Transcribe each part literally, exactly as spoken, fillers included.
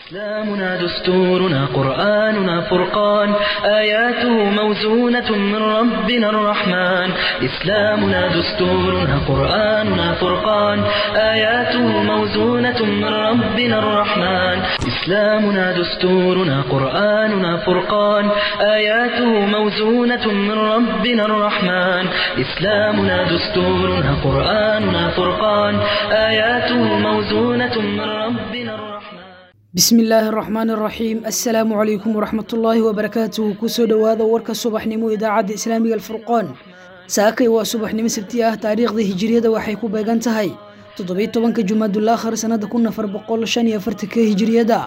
إسلامنا دستورنا قرآننا فرقان آياته موزونة من ربنا الرحمن إسلامنا دستورنا قرآننا فرقان آياته موزونة من ربنا الرحمن إسلامنا دستورنا قرآننا فرقان آياته موزونة من ربنا الرحمن إسلامنا دستورنا قرآننا فرقان آياته موزونة من ربنا الرحمن بسم الله الرحمن الرحيم السلام عليكم ورحمة الله وبركاته كسو دواذا ورك الصبح نمو إذاعة إسلامي الفرقان ساكي وصبح نمو سبتياه تاريخ ذي هجرية وحيكو باقانتهاي تضبيط طبانك جماد الآخر سنة كنا فربقول شانية فرتكي هجرية دا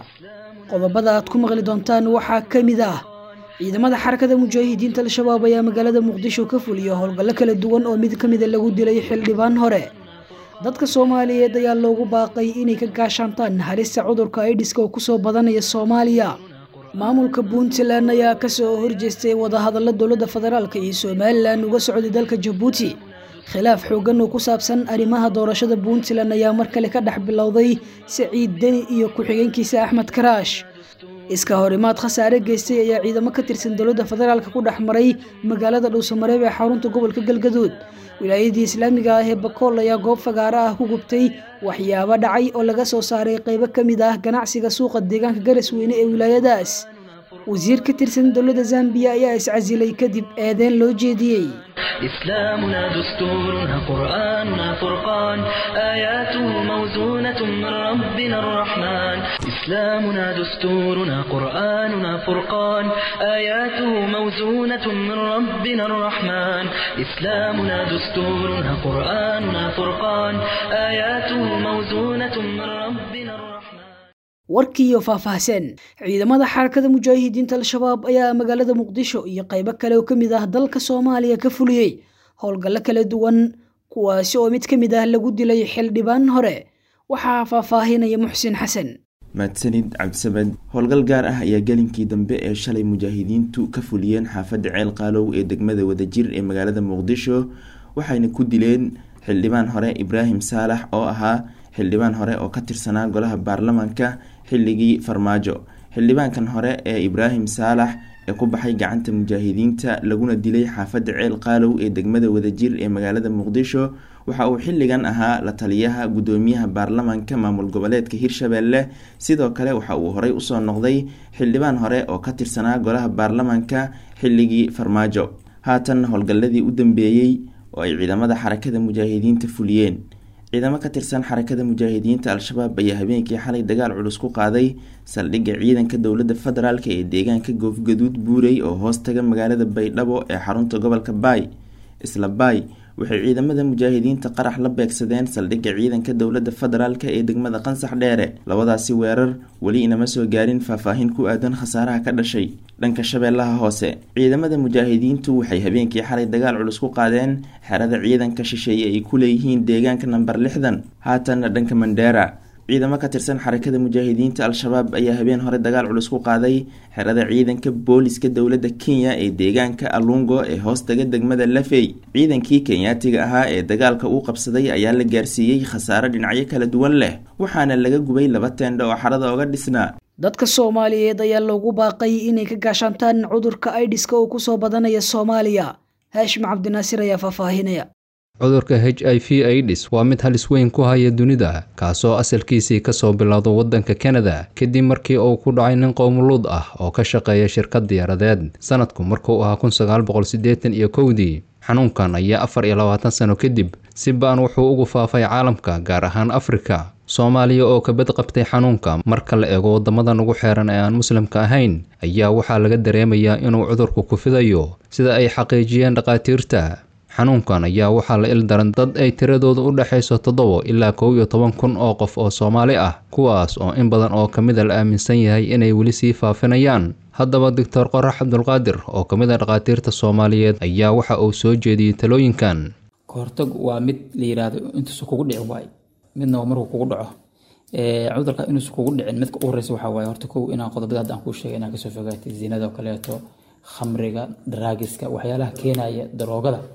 قضبضا أتكم غلي دونتان وحا كامدا إذا ماذا حركة مجاهدين تلشباب يا مقالة مقدشو كفول يهول قلق للدوان أو ميد كامدا لغود لي حل ديبان هوري dadka Soomaaliyeed ayaa loogu baaqay inay ka gaashaantaan halista cudurka AIDS oo ku soo badanaya Soomaaliya maamulka Puntland ayaa ka soo horjeestay wada hadalada dowladda federaalka iyo Soomaaliland uga socday dalka Djibouti khilaaf xoogan oo ku saabsan arrimaha doorashada Puntland ayaa mar kale ka dhex bilowday Saciid Deni iyo ku-xigeenkiisa Axmed Karaash iska horimaad khasaare geystay ayaa ciidamo ka tirsan dowladda federaalka ku dhex maray magaalada Dhuusamareeb ee xarunta gobolka Galgaduud wilaayadii islaamiga ah ee Bakool ayaa goob fagaara ah ku gubtay waxyaabo dhacay oo laga soo saaray qaybo kamid ah ganacsiga suuqa deegaanka Garisweyne ee wilaayadaas wasiir ka tirsan dowladda Zambia ayaa iscasilay kadib eedeyn loo jeediyay إسلامنا دستورنا قرآننا فرقان آياته موزونة من ربنا الرحمن إسلامنا دستورنا قرآننا فرقان آياته موزونة من ربنا الرحمن إسلامنا دستورنا قرآننا فرقان آياته موزونة من ربنا الرحمن warkii oo faahfaahsan ciidamada xarakada mujaahidiinta al-shabaab ayaa magaalada Muqdisho iyo qaybo kale oo kamid ah dalka Soomaaliya ka fuliyay howlgal kala duwan kuwaas oo mid kamid ah lagu dilay xildhibaan hore waxa faahfaahinaya Muxsin Xasan madsanid Cabdisabad howlgal gaar ah ayaa galinkii dambe ee shalay mujaahidiintu ka fuliyeen xaafadda Ceel Qaalow ee degmada Wadajir ee magaalada Muqdisho waxayna ku dileen xildhibaan hore Ibraahim Saalax oo ahaa xildhibaan hore oo ka tirsanaa golaha baarlamaanka xilligii farmaajo xildhibaankan hore ee Ibraahim Saalax ee ku baxay gacanta mujaahidiinta laguna dilay xaafadda Ceel Qaalow ee degmada Wadajir ee magaalada Muqdisho waxa uu xilligan ahaa la taliyaha gudoomiyaha baarlamaanka maamul goboleedka Hirshabeelle sidoo kale waxa uu horey u soo noqday xildhibaan hore oo ka tirsanaa golaha baarlamaanka xilligii farmaajo haatan howlgalladii u dambeeyay oo ay ciidamada xarakada mujaahidiinta fuliyeen ciidamo ka tirsan xarakada mujaahidiinta al-shabaab ayaa habeenkii xalay dagaal culus ku qaaday saldhigga ciidanka dowladda federaalka ee deegaanka Goofgaduud Buurey oo hoos taga magaalada Baydhabo ee xarunta gobolka Baay isla Baay waxay ciidamada mujaahidiinta qarax la beegsadeen saldhigga ciidanka dowladda federaalka ee degmada Qansax Dheere labadaasi weerar wali inama soo gaarin faahfaahin ku aadan khasaaraha ka dhashay dhanka Shabeellaha Hoose ciidamada mujaahidiintu waxay habeenkii xalay dagaal culus ku qaadeen xerada ciidanka shisheeye ay ku leeyihiin deegaanka number lixdan haatan dhanka Mandera ciidamo ka tirsan xarakada mujaahidiinta al-shabaab ayaa habeen hore dagaal culus ku qaaday xerada ciidanka booliska dowladda Kenya ee deegaanka Alungo ee hoostaga degmada Lafey ciidankii Kenyaatiga ahaa ee dagaalka uu qabsaday ayaa la gaarsiiyay khasaare dhinacyo kala duwan leh waxaana laga gubay laba teendho oo xarada uga dhisnaa dadka Soomaaliyeed ayaa loogu baaqay inay ka gaashaantaan cudurka AIDS oo ku soo badanaya Soomaaliya Haashim Cabdinaasir ayaa faahfaahinaya cudurka H I V AIDS waa mid halis weyn ku haya dunida kaasoo asalkiisii ka soo bilowday wadanka Canada kadib markii uu ku dhacay nin qowmuluud ah oo ka shaqeeya shirkad diyaaradeed sanadku markuu ahaa kun sagaal boqol siddeetan iyo kowdii xanuunkan ayaa afar iyo labaatan sano kadib si baan wuxuu ugu faafay caalamka gaar ahaan Afrika Soomaaliya oo ka bad qabtay xanuunka marka la eego wadamadan ugu xeeran ee aan muslimka ahayn ayaa waxaa laga dareemayaa inuu cudurku ku fidayo sida ay xaqiijiyeen dhaqaatiirta xanuunkan ayaa waxaa la il daran dad ay tiradoodu u dhaxayso toddoba ilaa kow iyo toban kun oo qof oo Soomaali ah kuwaas oo in badan oo kamid ah la aaminsan yahay inay weli sii faafinayaan haddaba Doctor Qorax Cabdulqaadir oo kamid ah dhaqaatiirta Soomaaliyeed ayaa waxa uu soo jeediyay talooyinkan kahortag waa mid la yiraahdo inta soo kugu dhici waay midna markuu kugu dhaco ee cudurka inuu soo kugu dhicin midka ugu horeysa waxa waay horta kow inaan qodobada aan ku sheegay inaan ka soo fogaatay zinada oo kale to khamriga draagiska waxyaalaha keenaya daroogada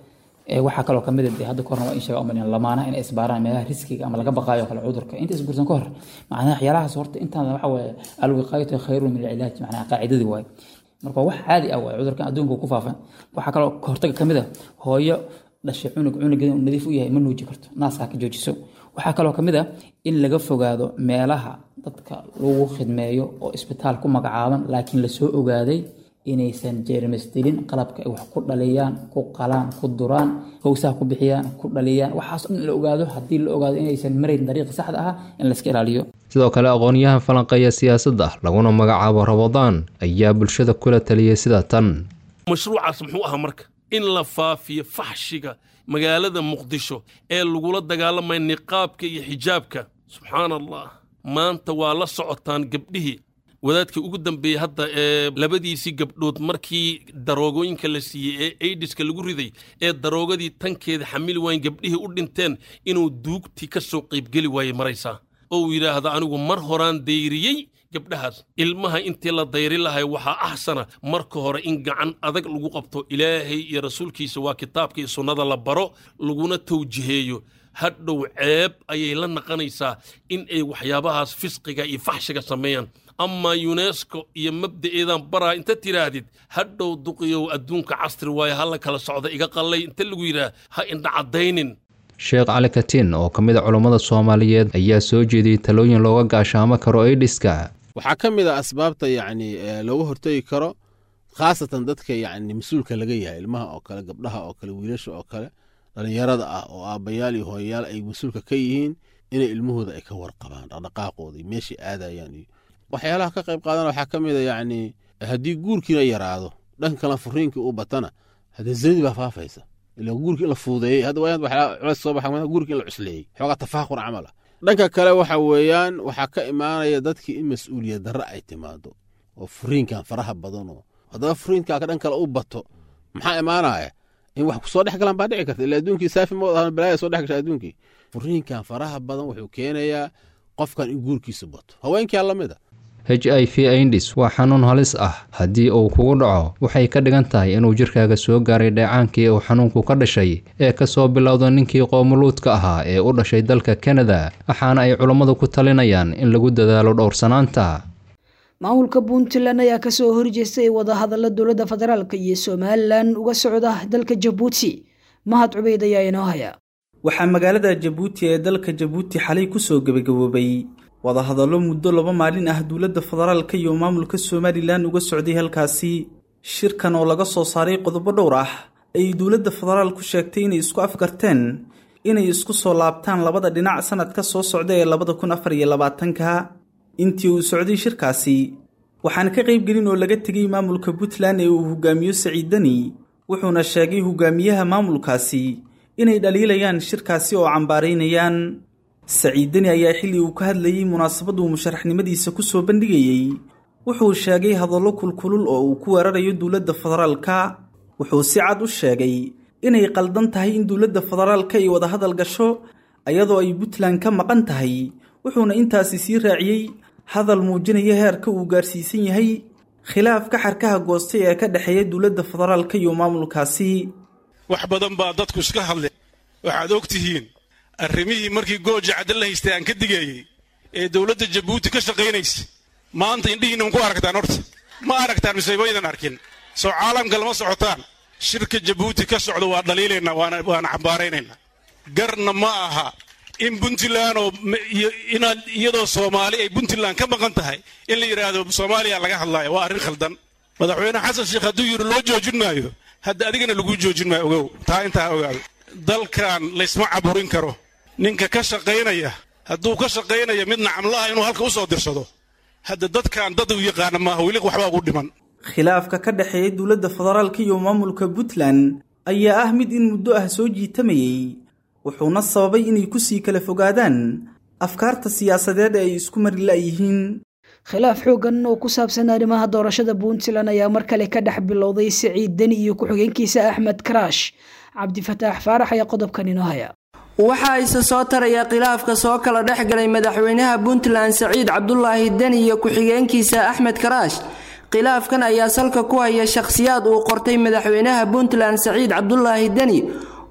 waxaa kaloo kamid ah hadda korna waa in sheega umalin lamaanaha inay isbaaraan meelaha riskiga ama laga baqaayo kala cudurka inta isguursan ka hor macnaha waxyaalahaas horta intaan waxa weeye alwiqaayatu khayrun min al-ilaaj macnaha qaacidadii waay marka wax caadi ah waay cudurkan adduunka ku faafan waxaa kaloo ka hortaga kamid ah hooyo dhashay cunug cunugeeda uu nadiif u yahay ma nuuji karto naaska ka joojiso waxaa kaloo kamid ah in laga fogaado meelaha dadka lagu khidmeeyo oo isbitaal ku magacaaban laakiin la soo ogaaday inaysan jeermis dilin qalabka ay wax ku dhaliyaan ku qalaan ku duraan howsaha ku bixiyaan ku dhaliyaan waxaas in la ogaado haddii la ogaado inaysan marayn dariiqa saxda ah in la iska ilaaliyo sidoo kale aqoonyahan falanqeeya siyaasadda laguna magacaabo Ramadaan ayaa bulshada kula taliyay sida tan mashruucaas muxuu ahaa marka in la faafiyo faxshiga magaalada Muqdisho ee lagula dagaalamay niqaabka iyo xijaabka subxaanallah maanta waa la socotaan gabdhihii wadaadkii ugu dambeeyay hadda ee labadiisii gabdhood markii daroogooyinka la siiyey ee aidiska lagu riday ee daroogadii tankeeda xamil wayn gabdhihii u dhinteen inuu duugtii ka soo qaybgeli waayey maraysaa oo uu yidhaahda anigu mar horaan dayriyey gabdhahaas ilmaha intii la dayri lahay waxaa axsana marka hore in gacan adag lagu qabto ilaahay iyo rasuulkiisa waa kitaabka iyo sunnada la baro laguna tawjiheeyo hadhow ceeb ayay la naqanaysaa in ay waxyaabahaas fisqiga iyo faxshiga sameeyaan ama UNESCO iyo mabda'eedan baraa inta tiraahdid hadhow duqiyow adduunka casri waaye hala kala socda iga qallay inta lagu yidhaah ha indha caddaynin sheekh cali katiin oo ka mid a culammada soomaaliyeed ayaa soo jeediyey talooyin looga gaashaamo karo aidiska waxaa ka mid a asbaabta yacni looga hortagi karo khaasatan dadka yacni mas-uulka laga yahay ilmaha oo kale gabdhaha oo kale wiilasha oo kale dhallinyarada ah oo aabbayaal iyo hooyayaal ay mas-uulka ka yihiin inay ilmahooda ay ka warqabaan dhaqdhaqaaqooda iyo meeshay aadayaan iyo waxyaalaha ka qayb qaadana waxaa ka mid a yacni haddii guurkiina yaraado dhanka kale furiinkii uu batana haddee zinadii baa faafaysa ilaa guurkii in la fuudeeyey hadda waayaan waxaa culays soo baxa guurkii in la cusleeyey xoogaa tafaaqur camal ah dhanka kale waxa weeyaan waxaa ka imaanaya dadkii in mas-uuliyad darre ay timaado oo furiinkan faraha badan oo haddaba furiinkaa ka dhan kale u bato maxaa imaanaya in wax ku soo dhex galaan baa dhici karta ilaa adduunkii saafi ma wadahan balaaya soo dhex gasha adduunkii furiinkan faraha badan wuxuu keenayaa qofkan in guurkiisa bato haweenkii la mid a h i v aidis waa xanuun halis ah haddii uu kugu dhaco waxay ka dhigan tahay inuu jirkaaga soo gaaray dheecaankii uu xanuunku ka dhashay ee ka soo bilowda ninkii qoomuluudka ahaa ee u dhashay dalka Kanada waxaana ay culammadu ku talinayaan in lagu dadaalo dhowrsanaanta maamulka Puntland ayaa ka soo horjeestay wada hadalla dowladda federaalka iyo Somaliland uga socda dalka Djibouti mahad cubeyd ayaa inoo haya waxaa magaalada Djibouti ee dalka Djibouti xalay ku soo gabagaboobay wada hadallo muddo laba maalin ah dowladda federaalka iyo maamulka Somaliland uga socday halkaasi shirkan oo laga soo saaray qodobo dhowr ah ay dowladda federaalku sheegtay inay isku afgarteen inay isku soo laabtaan labada dhinac sanadka soo socda ee laba kun afar iyo labaatan-ka intii uu socday shirkaasi waxaan ka qayb gelin oo laga tagay maamulka Puntland ee uu hogaamiyo Saciid Dani wuxuuna sheegay hogaamiyaha maamulkaasi inay dhaliilayaan shirkaasi oo cambaareynayaan Saciid Dani ayaa xilli uu ka hadlayay munaasabadu musharaxnimadiisa ku soo bandhigayay wuxuu sheegay hadallo kulkulul oo uu ku weerarayo dowladda federaalka wuxuu si cad u sheegay inay qaldan tahay in dowladda federaalka ay wada hadal gasho ayadoo ay Puntland ka maqan tahay wuxuuna intaasi sii raaciyay hadal muujinaya heerka uu gaarsiisan yahay khilaafka xarkaha goostay ee ka dhaxeeya dowladda federaalka iyo maamulkaasi wax badan baa dadku iska hadlay waxaad ogtihiin arrimihii markii gooja cadal la haystay aan ka digeeyey ee dowladda Djibouti ka shaqaynaysa maanta indhihiina ku aragtaan horta ma aragtaan misaybaydan arkin soo caalamka lama socotaan shirka Djibouti ka socdo waa dhaliilayna waana waana cambaaraynayna garna ma aha in Puntland oo inaad iyadoo Soomaali ay Puntland ka maqan tahay in la yiraahdo Soomaaliya laga hadlayo waa arrin khaldan madaxweyne Xasan Sheekh hadduu yiri loo joojin maayo hadda adigana lagu joojin maayo ogow taa intaa ogaado dalkan laysma caburin karo ninka ka shaqaynaya hadduu ka shaqaynaya midna camlaha inuu halka u soo dirsado hadda dadkan dad u yaqaan ma wali waxba ugu dhiman khilaafka ka dhaxeeya dowladda federaalka iyo maamulka Puntland ayaa ah mid in muddo ah soo jiitamayay wuxuuna sababay inay ku sii kala fogaadaan afkaarta siyaasadeed ay isku mari laayihiin khilaaf xoogan oo ku saabsan arrimaha doorashada Puntland ayaa mar kale ka dhex bilowday Saciid Dani iyo ku-xigeenkiisa Axmed Karaash Cabdi Fataax Faarax ayaa qodobkan inoo haya waxa ay soo taraya khilaafka soo kala dhex galay madaxweynaha Puntland Saciid Cabdullaahi Dani iyo ku-xigeenkiisa Axmed Karaash khilaafkan ayaa salka ku haya shakhsiyaad uu qortay madaxweynaha Puntland Saciid Cabdullaahi Dani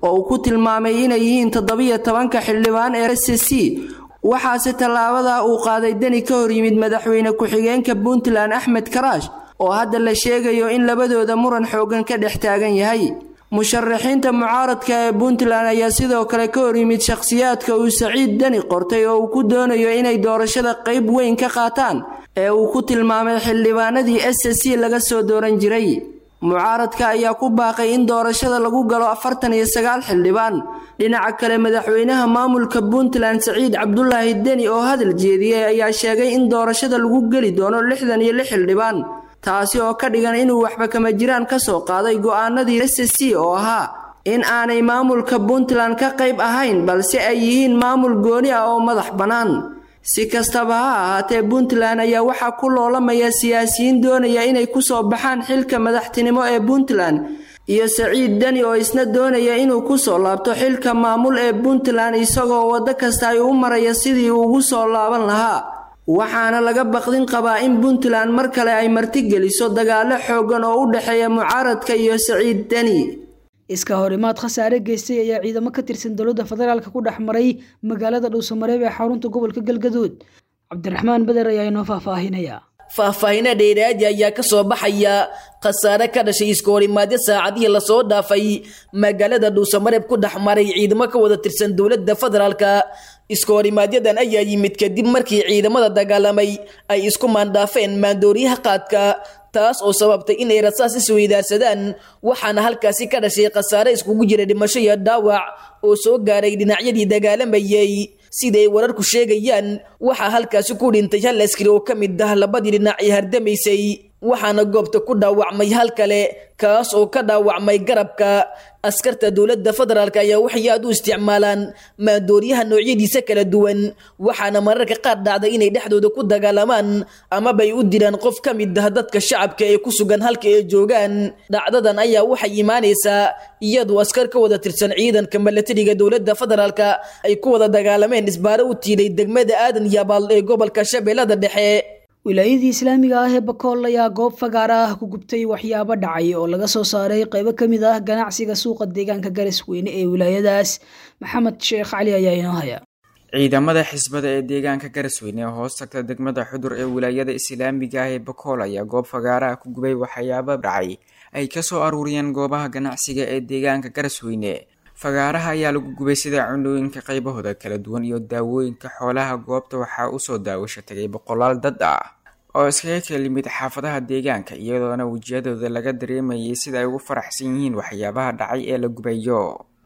oo uu ku tilmaamay inay yihiin toddobiyo tobanka xildhibaan ee S C waxaase tallaabada uu qaaday Dani ka hor yimid madaxweyne ku-xigeenka Puntland Axmed Karaash oo hadda la sheegayo in labadooda muran xoogan ka dhex taagan yahay musharaxiinta mucaaradka ee Puntland ayaa sidoo kale ka hor yimid shakhsiyaadka uu Saciid Dani qortay oo uu ku doonayo inay doorashada qayb weyn ka qaataan ee uu ku tilmaamay xildhibaanadii S C laga soo dooran jiray mucaaradka ayaa ku baaqay in doorashada lagu galo afartan iyo sagaal xildhibaan dhinaca kale madaxweynaha maamulka Puntland Saciid Cabdullaahi Dani oo hadal jeediyay ayaa sheegay in doorashada lagu gali doono lixdan iyo lix xildhibaan taasi oo ka dhigan inuu waxba kama jiraan ka soo qaaday go'aanadii S C oo ahaa in aanay maamulka Puntland ka qayb ahayn balse ay yihiin maamul gooni ah oo madax bannaan si kastaba ha ahaatee Puntland ayaa waxaa ku loolamaya siyaasiyiin doonaya inay ku soo baxaan xilka madaxtinimo ee Puntland iyo Saciid Dani oo isna doonaya inuu ku soo laabto xilka maamul ee Puntland isagoo wada kasta ay u maraya sidii uu ugu soo laaban lahaa waxaana laga baqdin qabaa in Puntland mar kale ay marti geliso dagaalo xoogan oo u dhaxeeya mucaaradka iyo Saciid Dani iska horimaad khasaare geystay ayaa ciidamo ka tirsan dowladda federaalka ku dhaxmaray magaalada Dhuusamareeb ee xarunta gobolka Galgaduud Cabdiraxmaan Badar ayaa inoo faahfaahinaya faahfaahin dheeraad ayaa ka soo baxaya khasaare ka dhashay iska horimaadyo saacadihii la soo dhaafay magaalada Dhuusamareeb ku dhaxmaray ciidamo ka wada tirsan dowladda federaalka iska horimaadyadan ayaa yimid kadib markii ciidamada dagaalamay ay isku maandaafeen maandooriyaha qaadka taas oo sababtay inay rasaas isweydaarsadaan waxaana halkaasi ka dhashay khasaare iskugu jira dhimasho iyo dhaawac oo soo gaaray dhinacyadii dagaalamayay siday wararku sheegayaan waxaa halkaasi ku dhintay hal askari oo ka mid ah labadii dhinac ee hardamaysay waxaana goobta ku dhaawacmay hal kale kaas oo ka dhaawacmay garabka askarta dowladda federaalka ayaa waxay aad u isticmaalaan maandooriyaha noocyadiisa kala duwan waxaana mararka qaar dhacday inay dhexdooda ku dagaalamaan ama bay u dilaan qof ka mid ah dadka shacabka ee ku sugan halka ay joogaan dhacdadan ayaa waxay imaanaysaa iyadoo askar ka wada tirsan ciidanka milatariga dowladda federaalka ay ku wada dagaalameen isbaaro u tiiday degmada aadan yabaal ee gobolka Shabeellada Dhexe wilaayadii islaamiga ah ee Bakool ayaa goob fagaara ah ku gubtay waxyaabo dhacay oo laga soo saaray qaybo kamid ah ganacsiga suuqa deegaanka Garisweyne ee wilaayadaas Maxamed Sheekh Cali ayaa inoo haya ciidamada xisbada ee deegaanka Garisweyne oo hoos tagta degmada Xudur ee wilaayada islaamiga ah ee Bakool ayaa goob fagaara ah ku gubay waxyaabo dhacay ay ka soo aruuriyeen goobaha ganacsiga ee deegaanka Garisweyne fagaaraha ayaa lagu gubay sida cunooyinka qaybahooda kala duwan iyo daawooyinka xoolaha goobta waxaa u soo daawasho tagay boqolaal dad ah oo iskaga kala yimid xaafadaha deegaanka iyadoona wajiyadooda laga dareemayay sida ay ugu faraxsan yihiin waxyaabaha dhacay ee la gubayo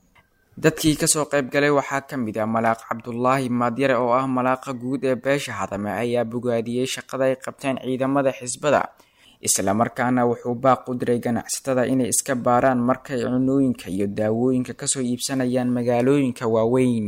dadkii kasoo qayb galay waxaa ka mid ah malaaq Cabdullaahi Maadyare oo ah malaaqa guud ee beesha Hadame ayaa bogaadiyay shaqada ay qabteen ciidamada xisbada isla markaana wuxuu baaq u diray ganacsatada inay iska baaraan markay cunooyinka iyo daawooyinka ka soo iibsanayaan magaalooyinka waaweyn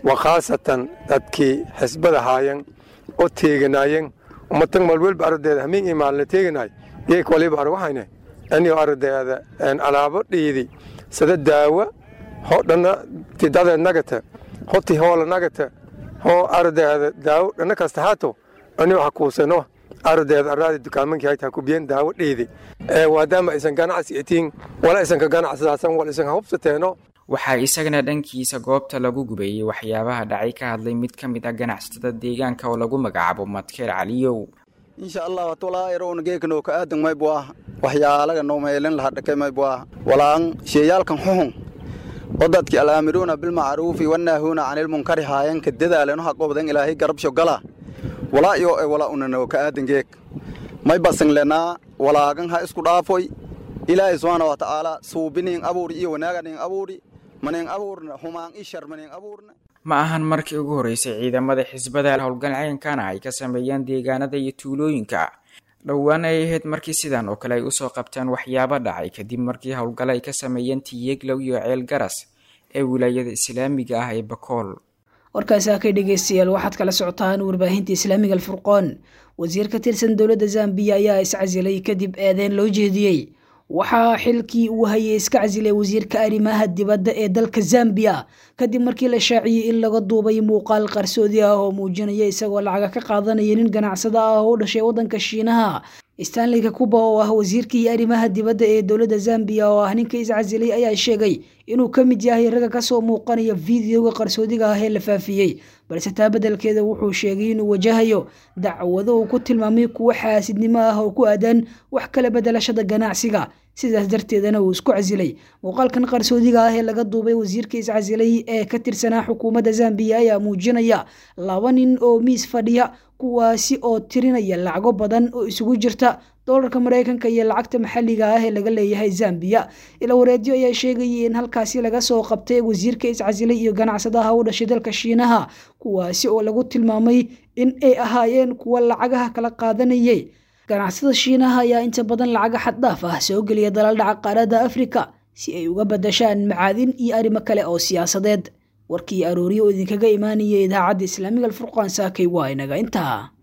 وخاصة dadkii xisbada haayeen oo teeganayeen umatan malwalba ardeeda hameen imaan la teeganay yey waliba ar waxayna ani ardeeda aan alaabo dhiidi sida daawo hodana tidada nagata hoti hoola nagata ho ardeeda daawo dana kasta haato ani waxa ku sano ardeeda araadi dukaamanka ay taa ku biyeen daawo dhiidi ee waadama aysan ganacsi itiin wala aysan ka ganacsadaasan wala aysan hubsateeno waxaa isagana dhankiisa goobta lagu gubayay waxyaabaha dhacay ka hadlay mid ka mid ah ganacsatada deegaanka oo lagu magacaabo Madkeer Caliyow insha Allah watola iroon geekno ka aadan may buu waxyaalaha noo meelan la hadkay may buu walaan sheeyalkan xuhun wadadki alaamiruna bil ma'ruf wa nahuna 'anil munkar haayan ka dadaalano haqoobdan ilaahay garab shogala walaa iyo wala unano ka aadan geek may basan lena walaagan ha isku dhaafoy ilaahay subhanahu wa ta'ala suubinin abuur iyo wanaagan abuuri maneen abuurna humaan ishar maneen abuurna ma ahan markii ugu horeysay ciidamada xisbada howlgal caynkana ay ka sameeyeen deegaanada iyo tuulooyinka dhawaan ay ahayd markii sidan oo kale ay u soo qabtaan waxyaabo dhacay kadib markii howlgal ay ka sameeyeen Tiyeglow iyo Ceel Garas ee wilaayada islaamiga ah ee Bakool warkaas ka dhageystayaal waxaad kala socotaan warbaahinta islaamiga Al-Furqaan wasiir ka tirsan dowladda Zambia ayaa iscasilay kadib eedeyn loo jeediyay waxaa xilkii uu hayay iska casilay wasiirka arrimaha dibadda ee dalka Zambia kadib markii la shaaciyay in laga duubay muuqaal qarsoodi ah oo muujinaya isagoo lacag ka qaadanaya nin ganacsada ah oo dhashay wadanka Shiinaha stanley kakuba oo ah wasiirkii arrimaha dibadda ee dowladda Zambia oo ah ninka iscasilay ayaa sheegay inuu ka mid yahay raga ka soo muuqanaya fiidiyoga qarsoodiga ah ee la faafiyay balse taa beddelkeeda wuxuu sheegay inuu wajahayo dacwado uu ku tilmaamay kuwa xaasidnimo ah oo ku aadan wax kala bedelashada ganacsiga sidaas darteedana uu isku casilay muuqaalkan qarsoodiga ah ee laga duubay wasiirka iscasilay ee ka tirsanaa xukuumadda Zambia ayaa muujinaya laba nin oo miis fadhiya kuwaasi oo tirinaya lacago badan oo isugu jirta doolarka Mareykanka iyo lacagta maxalliga ah ee laga leeyahay Zambia ila wareedyo ayaa sheegay in halkaasi laga soo qabtay wasiirka iscasilay iyo ganacsadaha u dhashay dalka Shiinaha kuwaasi oo lagu tilmaamay in ay ahaayeen kuwa lacagaha kala qaadanayay ganacsada Shiinaha ayaa inta badan lacag xad dhaaf ah soo galiya dalal dhaca qaaradda Afrika si ay uga badashaan macaadin iyo arrimo kale oo siyaasadeed warkii arooriyo idinkaga imaanayay idaacadda Islaamiga Alfurqaan saakay waa inaga intaa